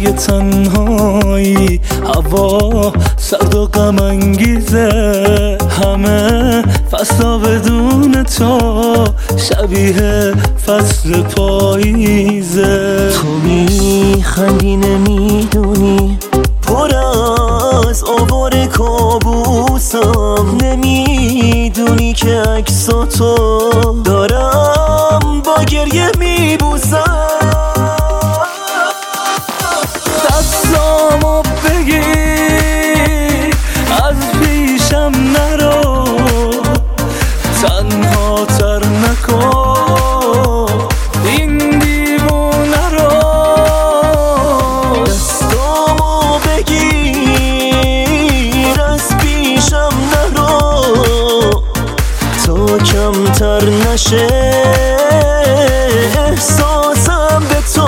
شبای تنهایی، هوا سرد و غم انگیزه، همه فصلا بدون تو شبیه فصل پاییزه. تو میخندی نمیدونی پر از آوار کابوسم، نمیدونی که عکساتو دارم با گریه میبوسم. دستامو بگیر از پیشم نرو، تنها تر نکن این دیوونه رو. دستامو بگیر از پیشم نرو تا کمتر نشه احساسم به تو.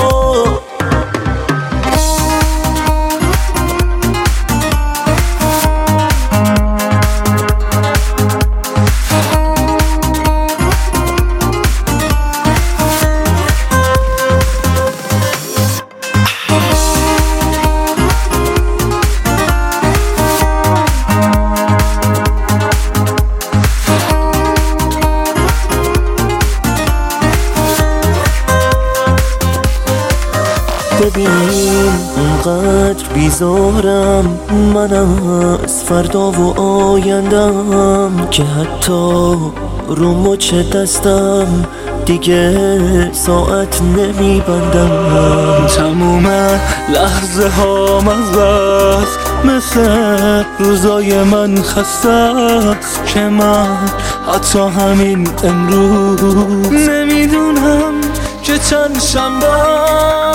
ببین اونقدر بیزارم من از فردا و آیندم که حتی رو مچ دستم دیگه ساعت نمیبندم. تموم لحظه ها مزست، مثل روزای من خسته است که من حتی همین امروز نمیدونم که چند شنبه